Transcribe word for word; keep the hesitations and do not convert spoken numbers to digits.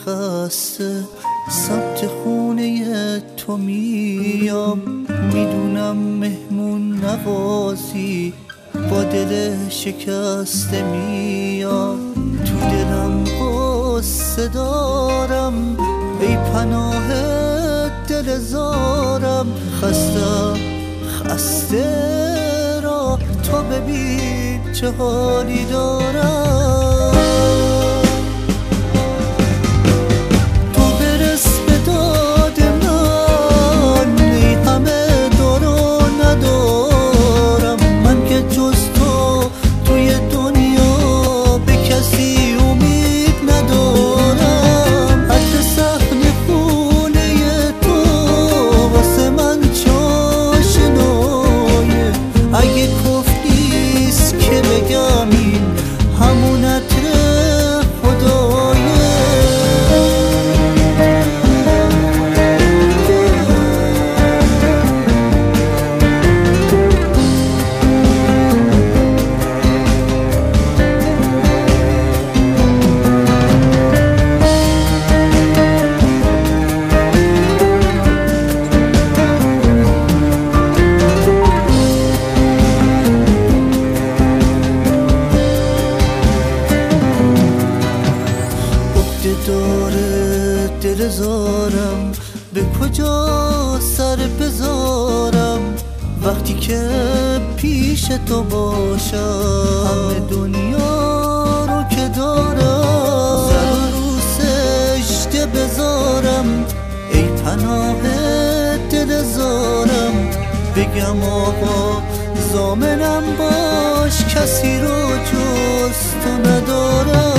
خسته سمت خونه تو میام، میدونم مهمون نوازی با دل شکسته میام. تو دلم قصه دارم ای پناه دل زارم، خستم خسته را تو ببین چه حالی دارم. تو برس به داد من ای همه دارو ندارم، من که جز تو توی دنیا به کسی امید ندارم. حتی صحن خونه تو واسه من چاشنایه، اگه کف نیست که بگم این همون عطر خدایه. داره دل زارم به کجا سر بذارم، وقتی که پیش تو باشم همه دنیا رو که دارم. سر رو سجده بذارم ای پناه دل زارم، بگم آقا ضامنم باش کسی رو جز تو ندارم.